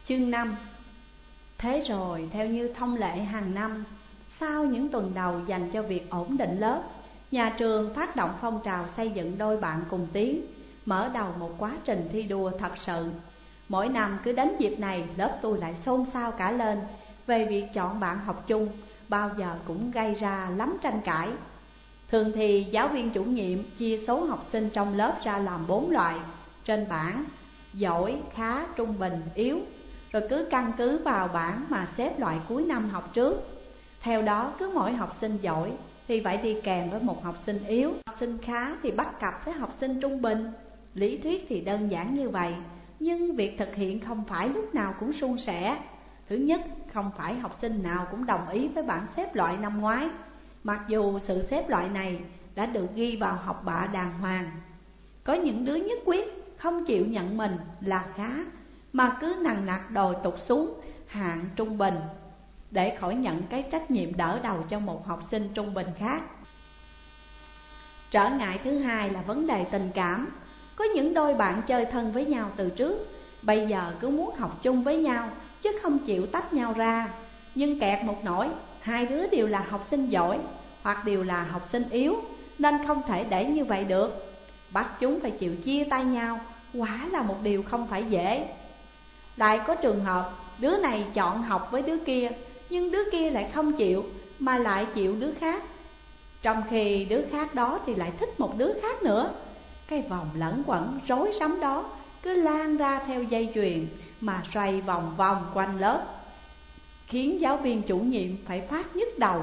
Chương 5. Thế rồi theo như thông lệ hàng năm, sau những tuần đầu dành cho việc ổn định lớp, nhà trường phát động phong trào xây dựng đôi bạn cùng tiến, mở đầu một quá trình thi đua thật sự. Mỗi năm cứ đến dịp này, lớp tôi lại xôn xao cả lên về việc chọn bạn học chung, bao giờ cũng gây ra lắm tranh cãi. Thường thì giáo viên chủ nhiệm chia số học sinh trong lớp ra làm 4 loại trên bảng: giỏi, khá, trung bình, yếu. Rồi cứ căn cứ vào bảng mà xếp loại cuối năm học trước. Theo đó cứ mỗi học sinh giỏi thì phải đi kèm với một học sinh yếu, học sinh khá thì bắt cặp với học sinh trung bình. Lý thuyết thì đơn giản như vậy, nhưng việc thực hiện không phải lúc nào cũng suôn sẻ. Thứ nhất, không phải học sinh nào cũng đồng ý với bảng xếp loại năm ngoái, mặc dù sự xếp loại này đã được ghi vào học bạ đàng hoàng. Có những đứa nhất quyết không chịu nhận mình là khá, mà cứ nằng nặc đòi tụt xuống hạng trung bình để khỏi nhận cái trách nhiệm đỡ đầu cho một học sinh trung bình khác. Trở ngại thứ hai là vấn đề tình cảm. Có những đôi bạn chơi thân với nhau từ trước, bây giờ cứ muốn học chung với nhau chứ không chịu tách nhau ra. Nhưng kẹt một nỗi, hai đứa đều là học sinh giỏi hoặc đều là học sinh yếu, nên không thể để như vậy được. Bắt chúng phải chịu chia tay nhau, quả là một điều không phải dễ. Lại có trường hợp đứa này chọn học với đứa kia, nhưng đứa kia lại không chịu mà lại chịu đứa khác, trong khi đứa khác đó thì lại thích một đứa khác nữa. Cái vòng lẫn quẩn rối rắm đó cứ lan ra theo dây chuyền mà xoay vòng vòng quanh lớp, khiến giáo viên chủ nhiệm phải phát nhức đầu.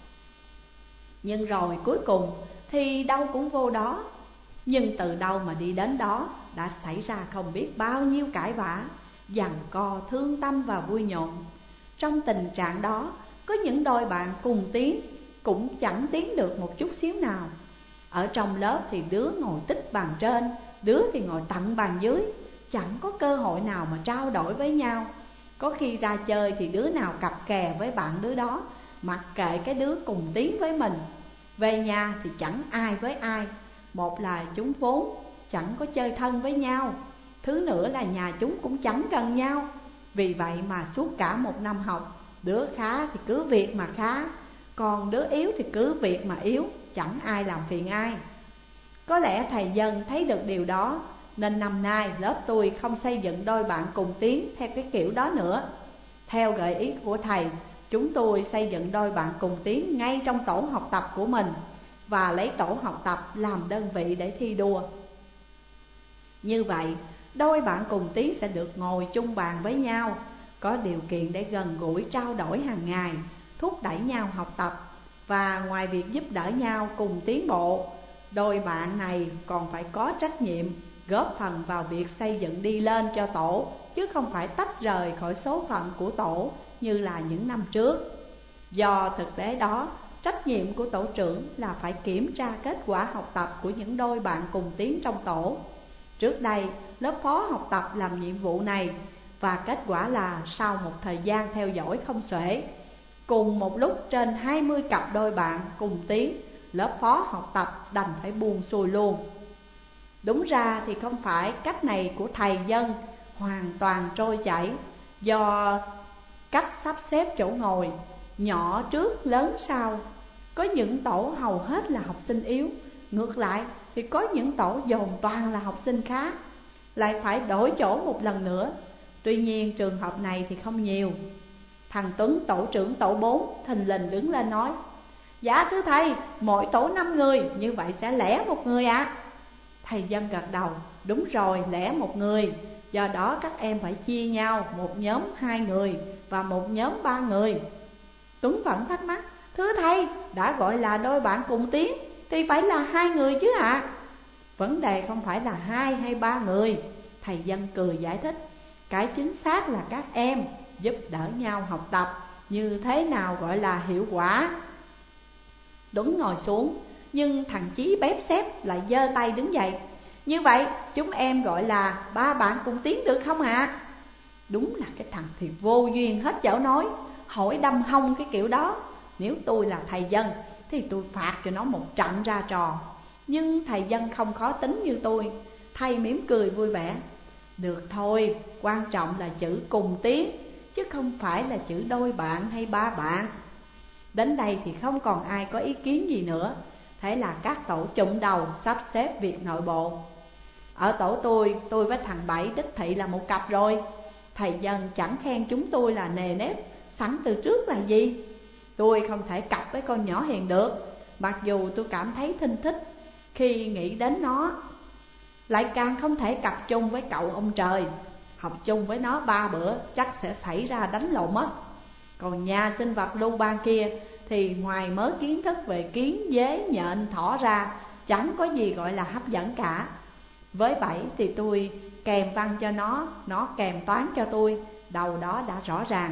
Nhưng rồi cuối cùng thì đâu cũng vô đó. Nhưng từ đâu mà đi đến đó, đã xảy ra không biết bao nhiêu cãi vã, giằng co, thương tâm và vui nhộn. Trong tình trạng đó, có những đôi bạn cùng tiến cũng chẳng tiến được một chút xíu nào. Ở trong lớp thì đứa ngồi tích bàn trên, đứa thì ngồi tận bàn dưới, chẳng có cơ hội nào mà trao đổi với nhau. Có khi ra chơi thì đứa nào cặp kè với bạn đứa đó, mặc kệ cái đứa cùng tiến với mình. Về nhà thì chẳng ai với ai. Một là chúng vốn chẳng có chơi thân với nhau, thứ nữa là nhà chúng cũng chẳng cần nhau. Vì vậy mà suốt cả một năm học, đứa khá thì cứ việc mà khá, còn đứa yếu thì cứ việc mà yếu, chẳng ai làm phiền ai. Có lẽ thầy Dân thấy được điều đó, nên năm nay lớp tôi không xây dựng đôi bạn cùng tiến theo cái kiểu đó nữa. Theo gợi ý của thầy, chúng tôi xây dựng đôi bạn cùng tiến ngay trong tổ học tập của mình, và lấy tổ học tập làm đơn vị để thi đua. Như vậy, đôi bạn cùng tiến sẽ được ngồi chung bàn với nhau, có điều kiện để gần gũi trao đổi hàng ngày, thúc đẩy nhau học tập. Và ngoài việc giúp đỡ nhau cùng tiến bộ, đôi bạn này còn phải có trách nhiệm góp phần vào việc xây dựng đi lên cho tổ, chứ không phải tách rời khỏi số phận của tổ như là những năm trước. Do thực tế đó, trách nhiệm của tổ trưởng là phải kiểm tra kết quả học tập của những đôi bạn cùng tiến trong tổ. Trước đây, lớp phó học tập làm nhiệm vụ này, và kết quả là sau một thời gian theo dõi không xuể, cùng một lúc trên 20 cặp đôi bạn cùng tiến, lớp phó học tập đành phải buông xuôi luôn. Đúng ra thì không phải cách này của thầy Dân hoàn toàn trôi chảy, do cách sắp xếp chỗ ngồi nhỏ trước lớn sau. Có những tổ hầu hết là học sinh yếu, ngược lại thì có những tổ dồn toàn là học sinh khá, lại phải đổi chỗ một lần nữa. Tuy nhiên trường hợp này thì không nhiều. Thằng Tuấn, tổ trưởng tổ 4, thình lình đứng lên nói: "Dạ thưa thầy, mỗi tổ 5 người, như vậy sẽ lẻ một người ạ." Thầy Dân gật đầu: "Đúng rồi, lẻ một người. Do đó các em phải chia nhau, một nhóm 2 người và một nhóm 3 người." Tuấn vẫn thắc mắc: "Thưa thầy, đã gọi là đôi bạn cùng tiến thì phải là 2 người chứ ạ?" "Vấn đề không phải là 2 hay 3 người," thầy Dân cười giải thích. "Cái chính xác là các em giúp đỡ nhau học tập, như thế nào gọi là hiệu quả." Tuấn ngồi xuống, nhưng thằng Chí bép xép lại giơ tay đứng dậy: "Như vậy chúng em gọi là 3 bạn cùng tiến được không ạ?" Đúng là cái thằng thì vô duyên hết chỗ nói, hỏi đâm hông cái kiểu đó. Nếu tôi là thầy Dân thì tôi phạt cho nó một trận ra trò. Nhưng thầy Dân không khó tính như tôi. Thầy mỉm cười vui vẻ: Được thôi, quan trọng là chữ cùng tiếng, chứ không phải là chữ đôi bạn hay ba bạn. Đến đây thì không còn ai có ý kiến gì nữa. Thế là các tổ chụm đầu sắp xếp việc nội bộ. Ở tổ tôi với thằng Bảy đích thị là một cặp rồi. Thầy Dân chẳng khen chúng tôi là nề nếp sẵn từ trước là gì. Tôi không thể cặp với con nhỏ Hiền được, mặc dù tôi cảm thấy thinh thích khi nghĩ đến nó. Lại càng không thể cặp chung với cậu ông Trời. Học chung với nó 3 bữa chắc sẽ xảy ra đánh lộn mất. Còn nhà sinh vật lưu ban kia thì ngoài mớ kiến thức về kiến, dế, nhện, thỏ ra, chẳng có gì gọi là hấp dẫn cả. Với Bảy thì tôi kèm văn cho nó kèm toán cho tôi, đầu đó đã rõ ràng.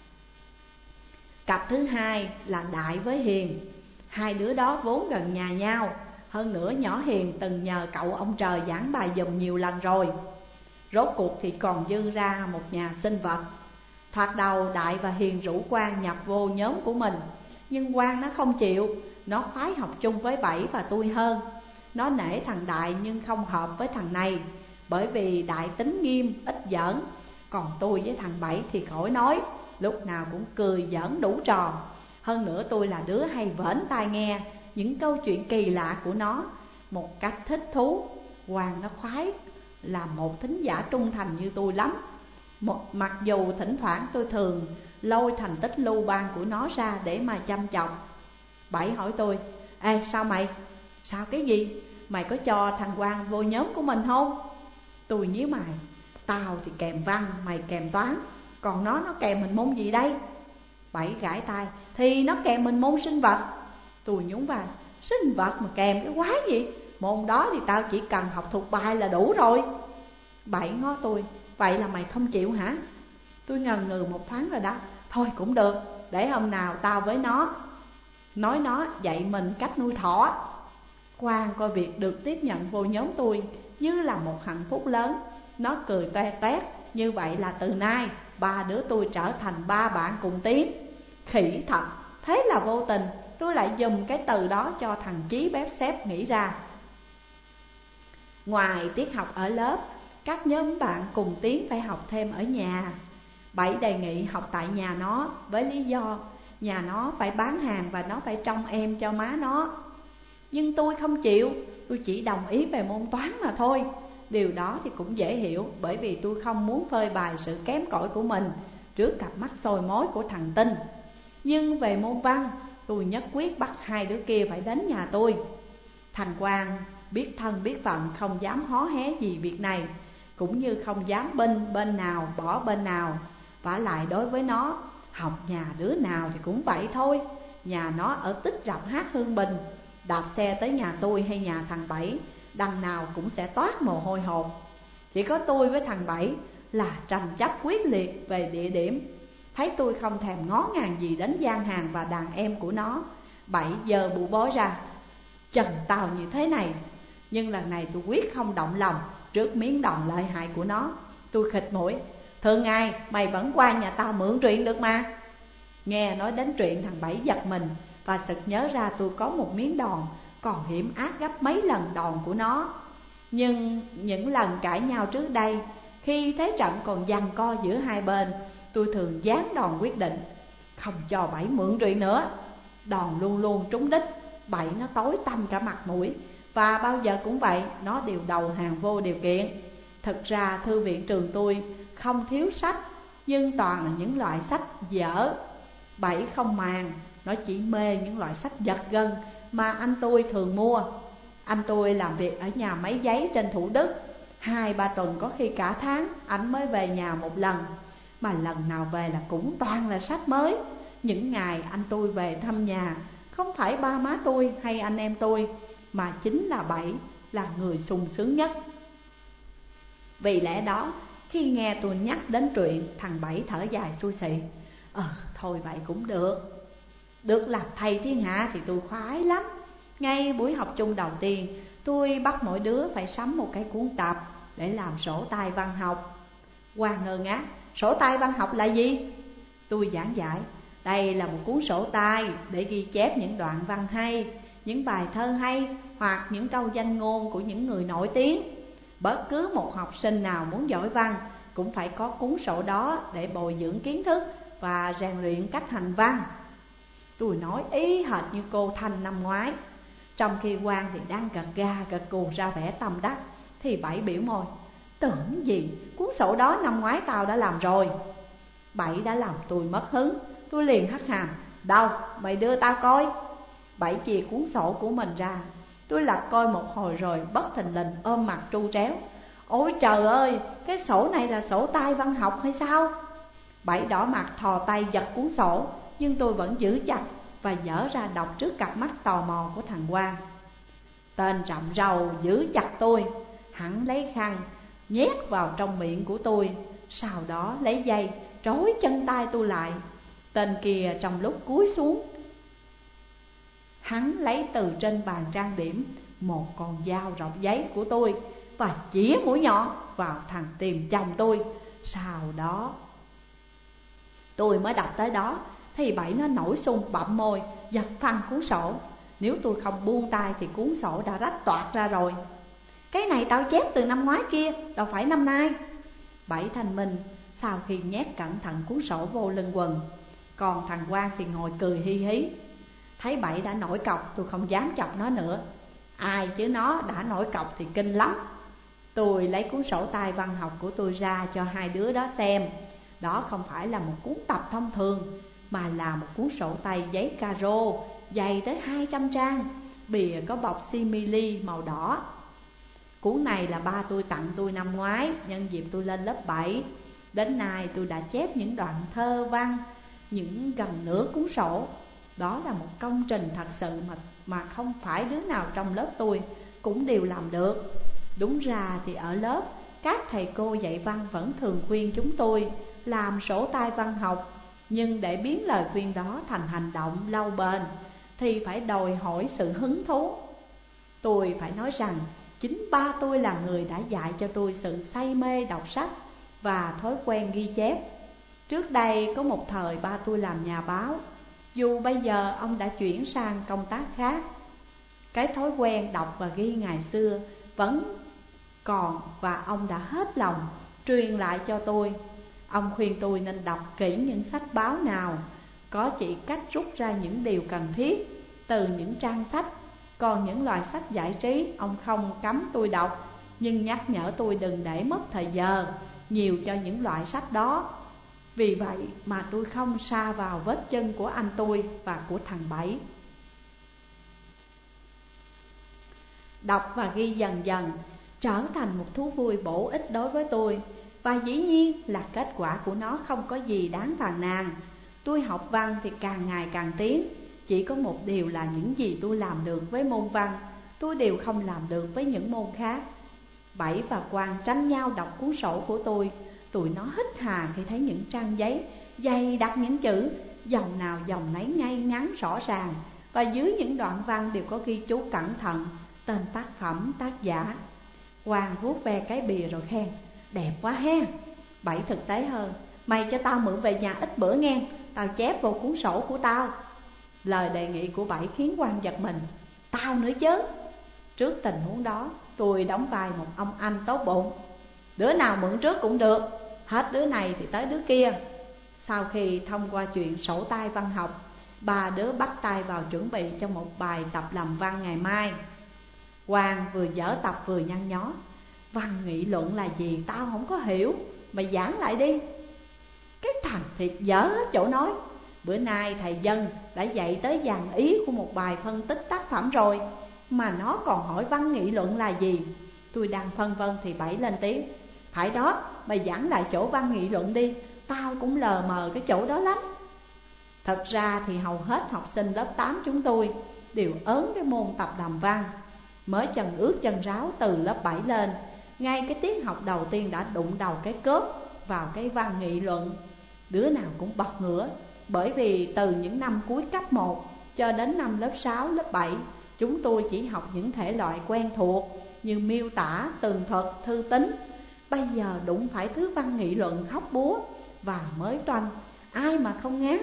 Cặp thứ hai là Đại với Hiền. Hai đứa đó vốn gần nhà nhau. Hơn nữa nhỏ Hiền từng nhờ cậu ông Trời giảng bài giùm nhiều lần rồi. Rốt cuộc thì còn dư ra một nhà sinh vật. Thoạt đầu Đại và Hiền rủ Quang nhập vô nhóm của mình, nhưng Quang nó không chịu. Nó khoái học chung với Bảy và tôi hơn. Nó nể thằng Đại nhưng không hợp với thằng này, bởi vì Đại tính nghiêm, ít giỡn. Còn tôi với thằng Bảy thì khỏi nói, lúc nào cũng cười giỡn đủ trò. Hơn nữa tôi là đứa hay vểnh tai nghe những câu chuyện kỳ lạ của nó một cách thích thú. Quang nó khoái là một thính giả trung thành như tôi lắm. Mặc dù thỉnh thoảng tôi thường lôi thành tích lưu ban của nó ra để mà chăm chọc. Bảy hỏi tôi: Ê sao mày? Sao cái gì? Mày có cho thằng Quang vô nhóm của mình không? Tôi nhíu mày. Tao thì kèm văn, mày kèm toán, còn nó kèm mình môn gì đây? Bảy gãi tai: Thì nó kèm mình môn sinh vật. Tôi nhún vai: Sinh vật mà kèm cái quái gì? Môn đó thì tao chỉ cần học thuộc bài là đủ rồi. Bảy ngó tôi: Vậy là mày không chịu hả? Tôi ngần ngừ một thoáng rồi đáp: Thôi cũng được, để hôm nào tao với nó nói nó dạy mình cách nuôi thỏ. Quang coi việc được tiếp nhận vô nhóm tôi như là một hạnh phúc lớn. Nó cười toe toét: Như vậy là từ nay ba đứa tôi trở thành ba bạn cùng tiếng. Khỉ thật. Thế là vô tình tôi lại dùng cái từ đó cho thằng Chí bếp xếp nghĩ ra. Ngoài tiết học ở lớp, các nhóm bạn cùng tiếng phải học thêm ở nhà. Bảy đề nghị học tại nhà nó với lý do nhà nó phải bán hàng và nó phải trông em cho má nó. Nhưng tôi không chịu, tôi chỉ đồng ý về môn toán mà thôi. Điều đó thì cũng dễ hiểu, bởi vì tôi không muốn phơi bày sự kém cỏi của mình trước cặp mắt soi mói của thằng Tinh. Nhưng về môn văn, tôi nhất quyết bắt hai đứa kia phải đến nhà tôi. Thằng Quang biết thân biết phận, không dám hó hé gì việc này, cũng như không dám bên nào bỏ bên nào. Vả lại đối với nó, học nhà đứa nào thì cũng vậy thôi. Nhà nó ở Tích Rập Hát Hương Bình, đạp xe tới nhà tôi hay nhà thằng Bảy, đằng nào cũng sẽ toát mồ hôi hột. Chỉ có tôi với thằng Bảy là tranh chấp quyết liệt về địa điểm. Thấy tôi không thèm ngó ngàng gì đến gian hàng và đàn em của nó, Bảy giơ bụ bói ra: Trần tao như thế này. Nhưng lần này tôi quyết không động lòng trước miếng đòn lợi hại của nó. Tôi khịt mũi: Thường ngày mày vẫn qua nhà tao mượn truyện được mà. Nghe nói đến truyện, thằng Bảy giật mình và sực nhớ ra tôi có một miếng đòn còn hiểm ác gấp mấy lần đòn của nó. Nhưng những lần cãi nhau trước đây, khi thế trận còn giằng co giữa hai bên, tôi thường giáng đòn quyết định, không cho Bảy mượn truyện nữa. Đòn luôn luôn trúng đích. Bảy nó tối tăm cả mặt mũi, và bao giờ cũng vậy, nó đều đầu hàng vô điều kiện. Thực ra thư viện trường tôi không thiếu sách, nhưng toàn là những loại sách dở. Bảy không màng, nó chỉ mê những loại sách giật gân mà anh tôi thường mua. Anh tôi làm việc ở nhà máy giấy trên Thủ Đức, 2-3 tuần, có khi cả tháng anh mới về nhà một lần. Mà lần nào về là cũng toàn là sách mới. Những ngày anh tôi về thăm nhà, không phải ba má tôi hay anh em tôi, mà chính là Bảy là người sung sướng nhất. Vì lẽ đó, khi nghe tôi nhắc đến truyện, thằng Bảy thở dài xui xị: Thôi vậy cũng được. Được làm thầy thiên hạ thì tôi khoái lắm. Ngay buổi học chung đầu tiên, tôi bắt mỗi đứa phải sắm một cái cuốn tập để làm sổ tay văn học. Quang ngơ ngác: Sổ tay văn học là gì? Tôi giảng giải: Đây là một cuốn sổ tay để ghi chép những đoạn văn hay, những bài thơ hay, hoặc những câu danh ngôn của những người nổi tiếng. Bất cứ một học sinh nào muốn giỏi văn cũng phải có cuốn sổ đó để bồi dưỡng kiến thức và rèn luyện cách hành văn. Tôi nói ý hệt như cô Thanh năm ngoái. Trong khi Quang thì đang gật gà gật gù ra vẻ tâm đắc, thì Bảy biểu môi: tưởng gì, cuốn sổ đó năm ngoái tao đã làm rồi. Bảy đã làm tôi mất hứng. Tôi liền hất hàm: đâu, mày đưa tao coi. Bảy chìa cuốn sổ của mình ra. Tôi lật coi một hồi rồi bất thình lình ôm mặt tru tréo: ôi trời ơi, cái sổ này là sổ tay văn học hay sao? Bảy đỏ mặt thò tay giật cuốn sổ, nhưng tôi vẫn giữ chặt và dở ra đọc trước cặp mắt tò mò của thằng Quang. Tên trậm rầu giữ chặt tôi, hắn lấy khăn nhét vào trong miệng của tôi, sau đó lấy dây trói chân tay tôi lại. Tên kia trong lúc cúi xuống, hắn lấy từ trên bàn trang điểm một con dao rọc giấy của tôi và chĩa mũi nhọn vào thằng tìm chồng tôi. Sau đó tôi mới đọc tới đó thì Bảy nó nổi xung bặm môi giật phăng cuốn sổ. Nếu tôi không buông tay thì cuốn sổ đã rách toạc ra rồi. Cái này tao chép từ năm ngoái kia, đâu phải năm nay. Bảy thanh minh sau khi nhét cẩn thận cuốn sổ vô lưng quần. Còn thằng Quang thì ngồi cười hi hí. Thấy Bảy đã nổi cọc, tôi không dám chọc nó nữa. Ai chứ nó đã nổi cọc thì kinh lắm. Tôi lấy cuốn sổ tay văn học của tôi ra cho hai đứa đó xem. Đó không phải là một cuốn tập thông thường, mà là một cuốn sổ tay giấy caro dày tới 200 trang, bìa có bọc simili màu đỏ. Cuốn này là ba tôi tặng tôi năm ngoái nhân dịp tôi lên lớp 7. Đến nay tôi đã chép những đoạn thơ văn, những gần nửa cuốn sổ. Đó là một công trình thật sự mà không phải đứa nào trong lớp tôi cũng đều làm được. Đúng ra thì ở lớp, các thầy cô dạy văn vẫn thường khuyên chúng tôi làm sổ tay văn học. Nhưng để biến lời khuyên đó thành hành động lâu bền thì phải đòi hỏi sự hứng thú. Tôi phải nói rằng chính ba tôi là người đã dạy cho tôi sự say mê đọc sách và thói quen ghi chép. Trước đây có một thời ba tôi làm nhà báo, dù bây giờ ông đã chuyển sang công tác khác. Cái thói quen đọc và ghi ngày xưa vẫn còn và ông đã hết lòng truyền lại cho tôi. Ông khuyên tôi nên đọc kỹ những sách báo nào, có chỉ cách rút ra những điều cần thiết từ những trang sách. Còn những loại sách giải trí ông không cấm tôi đọc, nhưng nhắc nhở tôi đừng để mất thời giờ nhiều cho những loại sách đó. Vì vậy mà tôi không sa vào vết chân của anh tôi và của thằng Bảy. Đọc và ghi dần dần trở thành một thú vui bổ ích đối với tôi. Và dĩ nhiên là kết quả của nó không có gì đáng phàn nàn. Tôi học văn thì càng ngày càng tiến. Chỉ có một điều là những gì tôi làm được với môn văn, tôi đều không làm được với những môn khác. Bảy và Quang tranh nhau đọc cuốn sổ của tôi. Tụi nó hít hà khi thấy những trang giấy dày đặc những chữ, dòng nào dòng nấy ngay ngắn rõ ràng, và dưới những đoạn văn đều có ghi chú cẩn thận tên tác phẩm, tác giả. Quang vuốt ve cái bìa rồi khen: đẹp quá he. Bảy thực tế hơn: mày cho tao mượn về nhà ít bữa nghe, tao chép vô cuốn sổ của tao. Lời đề nghị của Bảy khiến Quang giật mình. Tao nữa chứ. Trước tình huống đó, tôi đóng vai một ông anh tốt bụng. Đứa nào mượn trước cũng được, hết đứa này thì tới đứa kia. Sau khi thông qua chuyện sổ tay văn học, ba đứa bắt tay vào chuẩn bị cho một bài tập làm văn ngày mai. Quang vừa dở tập vừa nhăn nhó: văn nghị luận là gì tao không có hiểu, mày giảng lại đi. Cái thằng thiệt dở hết chỗ nói. Bữa nay thầy Dân đã dạy tới dàn ý của một bài phân tích tác phẩm rồi, mà nó còn hỏi văn nghị luận là gì. Tôi đang phân vân thì Bảy lên tiếng: phải đó, mày giảng lại chỗ văn nghị luận đi, tao cũng lờ mờ cái chỗ đó lắm. Thật ra thì hầu hết học sinh lớp 8 chúng tôi đều ớn cái môn tập làm văn. Mới chân ướt chân ráo từ lớp 7 lên, ngay cái tiết học đầu tiên đã đụng đầu cái cớp vào cái văn nghị luận. Đứa nào cũng bật ngửa, bởi vì từ những năm cuối cấp 1 cho đến năm lớp 6, lớp 7, chúng tôi chỉ học những thể loại quen thuộc như miêu tả, tường thuật, thư tín. Bây giờ đụng phải thứ văn nghị luận hóc búa và mới toanh, ai mà không ngán.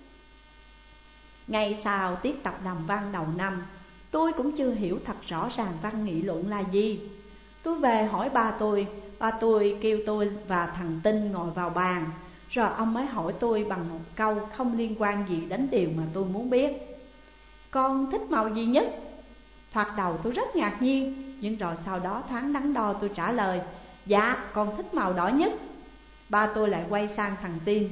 Ngay sau tiết tập làm văn đầu năm, tôi cũng chưa hiểu thật rõ ràng văn nghị luận là gì. Tôi về hỏi ba tôi kêu tôi và thằng Tinh ngồi vào bàn. Rồi ông mới hỏi tôi bằng một câu không liên quan gì đến điều mà tôi muốn biết: con thích màu gì nhất? Thoạt đầu tôi rất ngạc nhiên, nhưng rồi sau đó thoáng đắn đo tôi trả lời: dạ, con thích màu đỏ nhất. Ba tôi lại quay sang thằng Tin: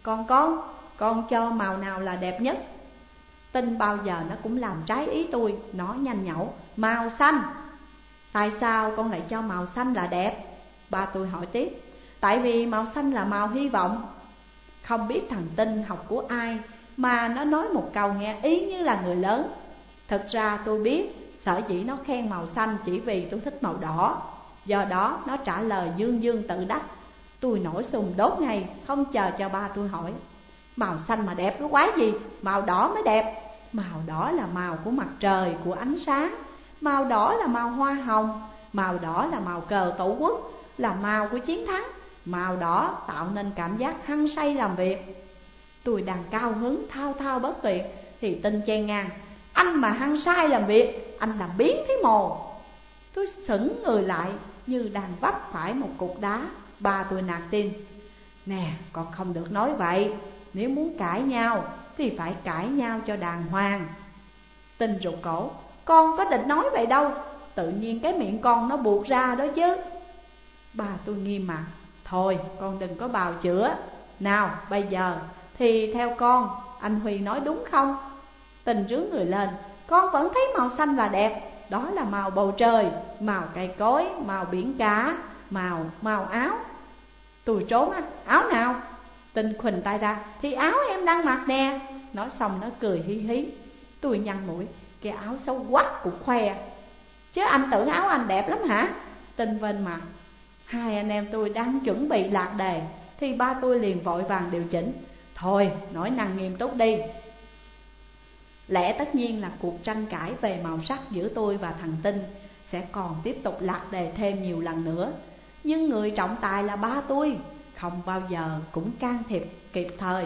con cho màu nào là đẹp nhất? Tin bao giờ nó cũng làm trái ý tôi, nó nhanh nhẩu: màu xanh. Tại sao con lại cho màu xanh là đẹp? Ba tôi hỏi tiếp: tại vì màu xanh là màu hy vọng. Không biết thằng Tin học của ai mà nó nói một câu nghe ý như là người lớn. Thực ra tôi biết sở dĩ nó khen màu xanh chỉ vì tôi thích màu đỏ. Do đó nó trả lời dương dương tự đắc. Tôi nổi sùng đốt ngay, không chờ cho ba tôi hỏi: màu xanh mà đẹp cái quái gì, màu đỏ mới đẹp. Màu đỏ là màu của mặt trời, của ánh sáng. Màu đỏ là màu hoa hồng. Màu đỏ là màu cờ tổ quốc, là màu của chiến thắng. Màu đỏ tạo nên cảm giác hăng say làm việc. Tôi đang cao hứng thao thao bất tuyệt thì Tinh chen ngang: anh mà hăng say làm việc, anh làm biến thế mồ. Tôi sững người lại như đang vấp phải một cục đá. Ba tôi nạt Tin: nè, con không được nói vậy. Nếu muốn cãi nhau thì phải cãi nhau cho đàng hoàng. Tinh rụt cổ: con có định nói vậy đâu, tự nhiên cái miệng con nó buột ra đó chứ. Ba tôi nghiêm mặt: thôi con đừng có bào chữa. Nào bây giờ thì theo con, anh Huy nói đúng không? Tinh rướn người lên: con vẫn thấy màu xanh là đẹp. Đó là màu bầu trời, màu cây cối, màu biển cả, màu áo. Tôi trốn: áo nào? Tinh khuỳnh tay ra: thì áo em đang mặc nè. Nói xong nó cười hí hí. Tôi nhăn mũi: cái áo xấu quắc cũng khoe. Chứ anh tưởng áo anh đẹp lắm hả? Tinh vênh mặt. Hai anh em tôi đang chuẩn bị lạc đề thì ba tôi liền vội vàng điều chỉnh: thôi nói năng nghiêm túc đi. Lẽ tất nhiên là cuộc tranh cãi về màu sắc giữa tôi và thằng Tinh sẽ còn tiếp tục lạc đề thêm nhiều lần nữa. Nhưng người trọng tài là ba tôi, không bao giờ cũng can thiệp kịp thời.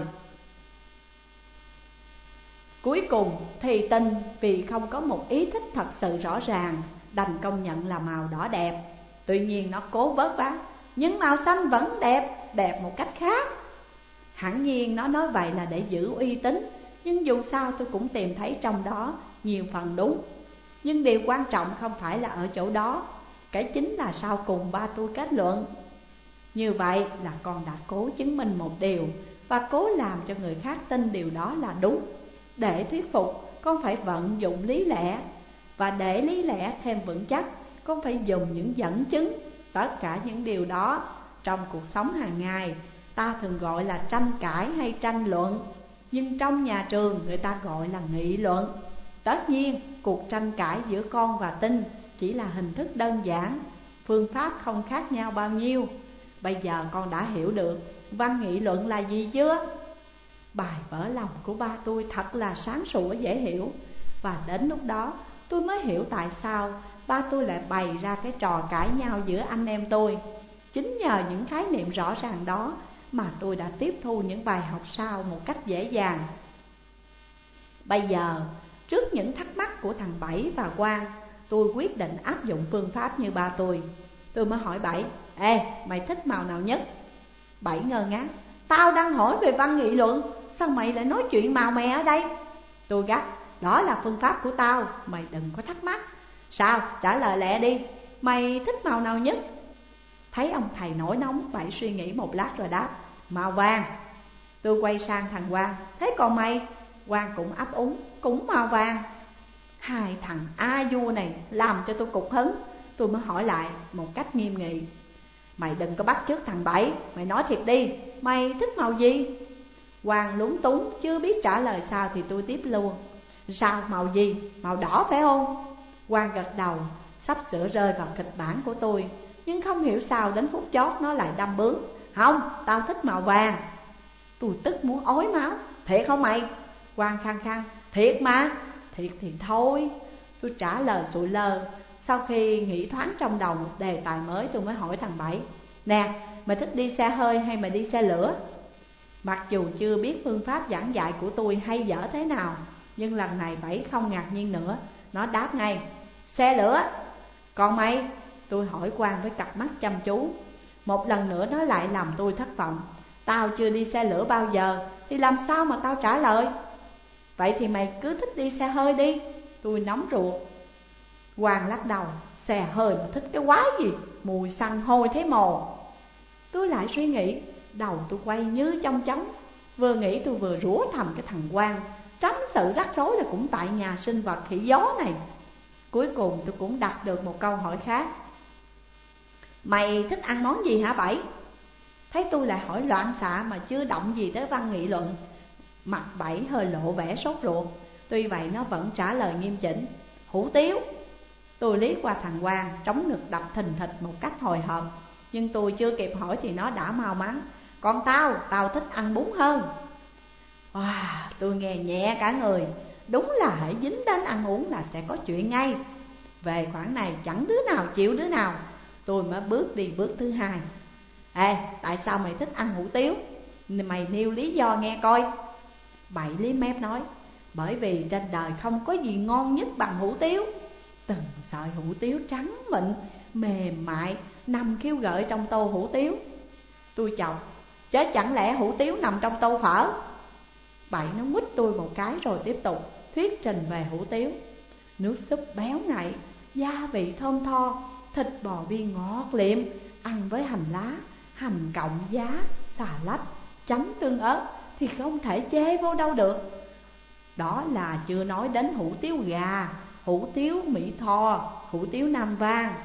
Cuối cùng thì Tinh vì không có một ý thích thật sự rõ ràng đành công nhận là màu đỏ đẹp. Tuy nhiên nó cố vớt vát: nhưng màu xanh vẫn đẹp, đẹp một cách khác. Hẳn nhiên nó nói vậy là để giữ uy tín, nhưng dù sao tôi cũng tìm thấy trong đó nhiều phần đúng. Nhưng điều quan trọng không phải là ở chỗ đó, cái chính là sau cùng ba tôi kết luận. Như vậy là con đã cố chứng minh một điều và cố làm cho người khác tin điều đó là đúng. Để thuyết phục, con phải vận dụng lý lẽ. Và để lý lẽ thêm vững chắc, con phải dùng những dẫn chứng. Tất cả những điều đó trong cuộc sống hàng ngày ta thường gọi là tranh cãi hay tranh luận, nhưng trong nhà trường người ta gọi là nghị luận. Tất nhiên cuộc tranh cãi giữa con và Tinh chỉ là hình thức đơn giản, phương pháp không khác nhau bao nhiêu. Bây giờ con đã hiểu được văn nghị luận là gì chưa? Bài vỡ lòng của ba tôi thật là sáng sủa dễ hiểu. Và đến lúc đó tôi mới hiểu tại sao ba tôi lại bày ra cái trò cãi nhau giữa anh em tôi. Chính nhờ những khái niệm rõ ràng đó mà tôi đã tiếp thu những bài học sau một cách dễ dàng. Bây giờ, trước những thắc mắc của thằng Bảy và Quang, tôi quyết định áp dụng phương pháp như ba tôi. Tôi mới hỏi Bảy: ê, mày thích màu nào nhất? Bảy ngơ ngác: tao đang hỏi về văn nghị luận, sao mày lại nói chuyện màu mè ở đây? Tôi gắt: đó là phương pháp của tao, mày đừng có thắc mắc. Sao? Trả lời lẹ đi, mày thích màu nào nhất? Thấy ông thầy nổi nóng, Bảy suy nghĩ một lát rồi đáp: màu vàng. Tôi quay sang thằng Quang: thế còn mày? Quang cũng ấp úng: cũng màu vàng. Hai thằng a vua này làm cho tôi cục hứng. Tôi mới hỏi lại một cách nghiêm nghị: mày đừng có bắt chước thằng Bảy, mày nói thiệt đi, mày thích màu gì? Quang lúng túng chưa biết trả lời sao thì tôi tiếp luôn: sao, màu gì? Màu đỏ phải không? Quang gật đầu, sắp sửa rơi vào kịch bản của tôi. Nhưng không hiểu sao đến phút chót nó lại đâm bướng: không, tao thích màu vàng. Tôi tức muốn ói máu: thiệt không mày? Quang khăng khăng: thiệt mà. Thiệt thì thôi, tôi trả lời sụi lơ. Sau khi nghĩ thoáng trong đầu một đề tài mới, tôi mới hỏi thằng Bảy: nè, mày thích đi xe hơi hay mày đi xe lửa? Mặc dù chưa biết phương pháp giảng dạy của tôi hay dở thế nào, nhưng lần này Bảy không ngạc nhiên nữa. Nó đáp ngay: xe lửa. Còn mày? Tôi hỏi Quang với cặp mắt chăm chú. Một lần nữa nó lại làm tôi thất vọng. Tao chưa đi xe lửa bao giờ thì làm sao mà tao trả lời? Vậy thì mày cứ thích đi xe hơi đi. Tôi nóng ruột. Quang lắc đầu. Xe hơi mà thích cái quái gì, mùi xăng hôi thế mồ. Tôi lại suy nghĩ, đầu tôi quay như chong chóng. Vừa nghĩ tôi vừa rủa thầm cái thằng Quang, tránh sự rắc rối là cũng tại nhà sinh vật khỉ gió này. Cuối cùng tôi cũng đặt được một câu hỏi khác. Mày thích ăn món gì hả Bảy? Thấy tôi lại hỏi loạn xạ mà chưa động gì tới văn nghị luận, mặt Bảy hơi lộ vẻ sốt ruột. Tuy vậy nó vẫn trả lời nghiêm chỉnh. Hủ tiếu. Tôi liếc qua thằng Quang, trống ngực đập thình thịch một cách hồi hộp. Nhưng tôi chưa kịp hỏi thì nó đã mau mắn. Còn tao thích ăn bún hơn. Wow, tôi nghe nhẹ cả người. Đúng là hãy dính đến ăn uống là sẽ có chuyện ngay. Về khoản này chẳng đứa nào chịu đứa nào. Tôi mới bước đi bước thứ hai. Ê, tại sao mày thích ăn hủ tiếu? Mày nêu lý do nghe coi. Bảy lý mép nói. Bởi vì trên đời không có gì ngon nhất bằng hủ tiếu. Từng sợi hủ tiếu trắng mịn, mềm mại, nằm khiêu gợi trong tô hủ tiếu. Tôi chọc. Chứ chẳng lẽ hủ tiếu nằm trong tô phở? Bảy nó nguýt tôi một cái rồi tiếp tục thuyết trình về hủ tiếu. Nước súp béo ngậy, gia vị thơm tho, thịt bò viên ngọt liệm, ăn với hành lá, hành cọng giá, xà lách, chấm tương ớt thì không thể chê vô đâu được. Đó là chưa nói đến hủ tiếu gà, hủ tiếu Mỹ Tho, hủ tiếu Nam Vang.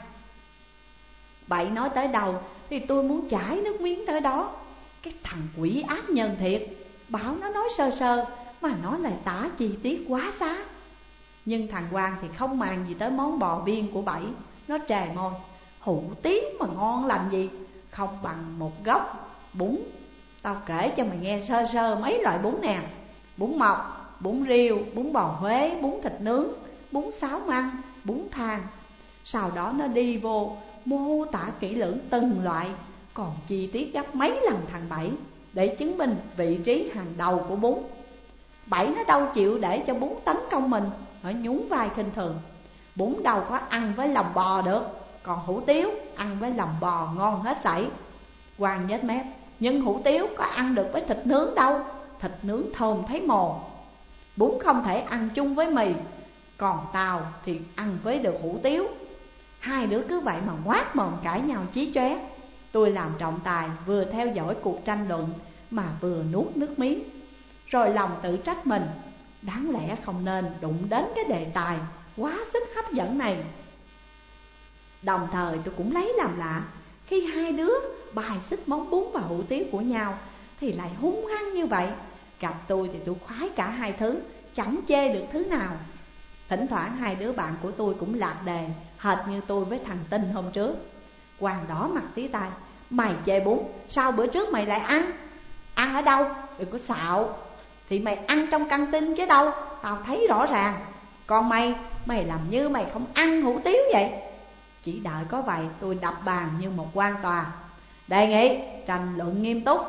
Bảy nói tới đầu thì tôi muốn chảy nước miếng tới đó. Cái thằng quỷ ác nhân thiệt, bảo nó nói sơ sơ mà nó lại tả chi tiết quá xá. Nhưng thằng Quang thì không màng gì tới món bò viên của Bảy. Nó trề môi. Hủ tiếu mà ngon lành gì, không bằng một gốc bún. Tao kể cho mày nghe sơ sơ mấy loại bún nè. Bún mọc, bún riêu, bún bò Huế, bún thịt nướng, bún xáo măng, bún thang. Sau đó nó đi vô mô tả kỹ lưỡng từng loại, còn chi tiết gấp mấy lần thằng Bảy, để chứng minh vị trí hàng đầu của bún. Bảy nó đâu chịu để cho bún tấn công mình, nó nhún vai khinh thường. Bún đâu có ăn với lòng bò được, còn hủ tiếu ăn với lòng bò ngon hết sảy. Quang nhếch mép. Nhưng hủ tiếu có ăn được với thịt nướng đâu, thịt nướng thơm thấy mồ. Bún không thể ăn chung với mì, còn tao thì ăn với được hủ tiếu. Hai đứa cứ vậy mà ngoác mồm cãi nhau chí chóe. Tôi làm trọng tài, vừa theo dõi cuộc tranh luận mà vừa nuốt nước miếng. Rồi lòng tự trách mình, đáng lẽ không nên đụng đến cái đề tài quá sức hấp dẫn này. Đồng thời tôi cũng lấy làm lạ, khi hai đứa bài xích món bún và hủ tiếu của nhau thì lại hung hăng như vậy. Gặp tôi thì tôi khoái cả hai thứ, chẳng chê được thứ nào. Thỉnh thoảng hai đứa bạn của tôi cũng lạc đề, hệt như tôi với thằng Tinh hôm trước. Quang đỏ mặt tí tai. Mày chê bún, sao bữa trước mày lại ăn? Ăn ở đâu? Đừng có xạo. Thì mày ăn trong căng tin chứ đâu, tao thấy rõ ràng. Còn mày làm như mày không ăn hủ tiếu vậy. Chỉ đợi có vậy tôi đập bàn như một quan tòa. Đề nghị tranh luận nghiêm túc.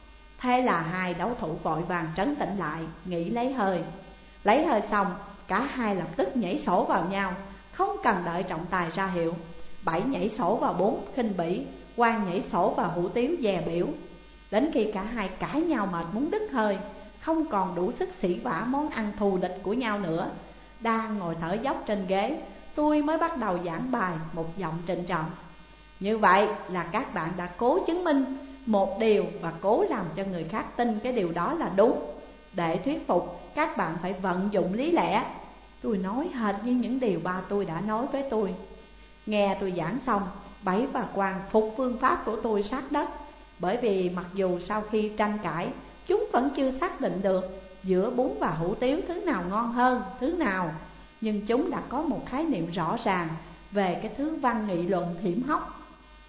Thế là hai đấu thủ vội vàng trấn tĩnh lại, nghỉ lấy hơi. Lấy hơi xong, cả hai lập tức nhảy sổ vào nhau, không cần đợi trọng tài ra hiệu. Bảy nhảy sổ vào bún khinh bỉ, Quang nhảy sổ vào hủ tiếu dè biểu. Đến khi cả hai cãi nhau mệt muốn đứt hơi, không còn đủ sức sỉ vả món ăn thù địch của nhau nữa, đang ngồi thở dốc trên ghế, tôi mới bắt đầu giảng bài một giọng trịnh trọng. Như vậy là các bạn đã cố chứng minh một điều và cố làm cho người khác tin cái điều đó là đúng. Để thuyết phục, các bạn phải vận dụng lý lẽ. Tôi nói hệt như những điều ba tôi đã nói với tôi. Nghe tôi giảng xong, Bảy và Quang phục phương pháp của tôi sát đất. Bởi vì mặc dù sau khi tranh cãi, chúng vẫn chưa xác định được giữa bún và hủ tiếu thứ nào ngon hơn thứ nào, nhưng chúng đã có một khái niệm rõ ràng về cái thứ văn nghị luận hiểm hóc.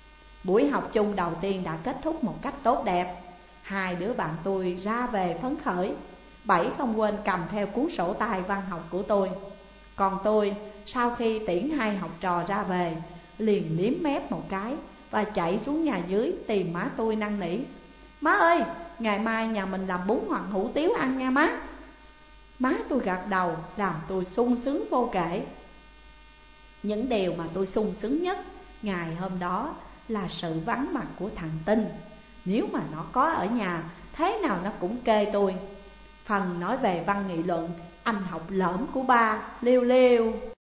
Buổi học chung đầu tiên đã kết thúc một cách tốt đẹp. Hai đứa bạn tôi ra về phấn khởi. Bảy không quên cầm theo cuốn sổ tay văn học của tôi. Còn tôi, sau khi tiễn hai học trò ra về, liền liếm mép một cái và chạy xuống nhà dưới tìm má tôi năn nỉ. Má ơi, ngày mai nhà mình làm bún hoặc hủ tiếu ăn nha má. Má tôi gật đầu làm tôi sung sướng vô kể. Những điều mà tôi sung sướng nhất Ngày hôm đó là sự vắng mặt của thằng Tinh. Nếu mà nó có ở nhà, thế nào nó cũng kê tôi. Phần nói về văn nghị luận, anh học lỡm của ba, liêu liêu.